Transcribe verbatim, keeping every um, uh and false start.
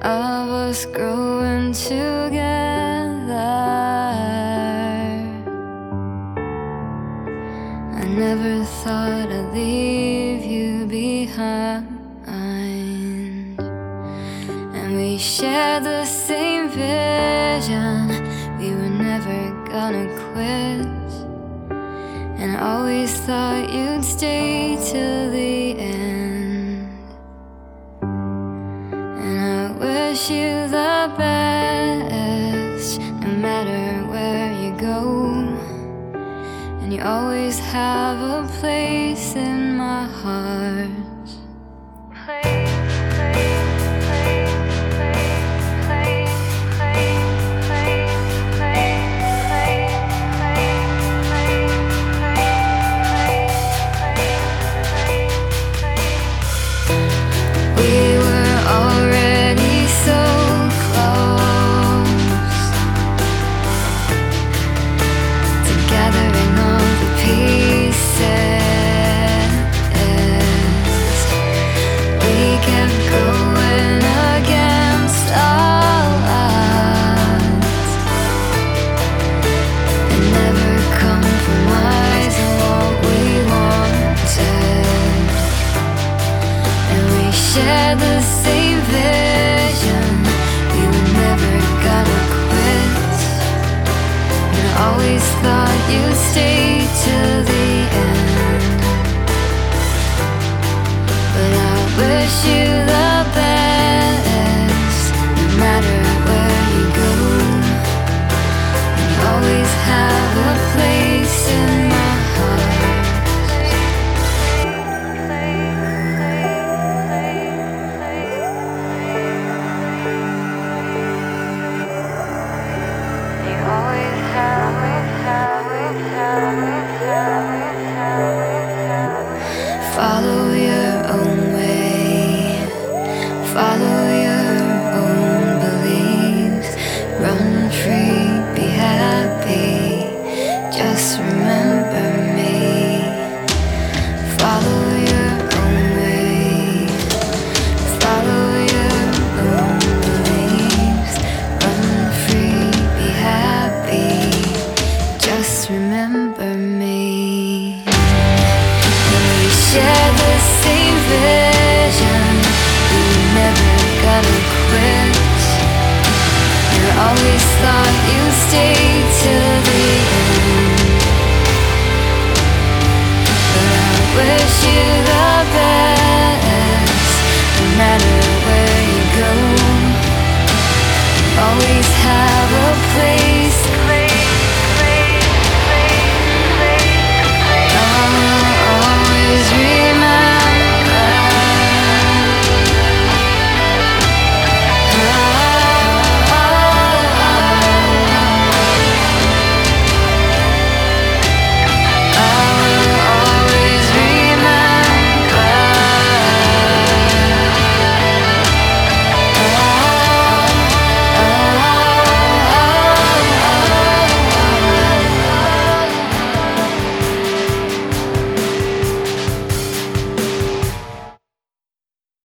of us growing together. I never thought I'd leave you behind, and we shared the same vision. We were never gonna quit, and I always thought you'd stay till the end. And I wish you the best, no matter where you go. And you always have a place in my heart. Share the same vision. We were never gonna quit, and I always thought you'd stay till the end. But I wish you the best, no matter where you go. And you always have a place in my heart. Follow your own way, follow your own beliefs. Run free, be happy, just remember me. Follow your own way, follow your own beliefs. Run free, be happy, just remember me. Share the same vision. We were never gonna quit, and I always thought you'd stay till the end. But I wish you the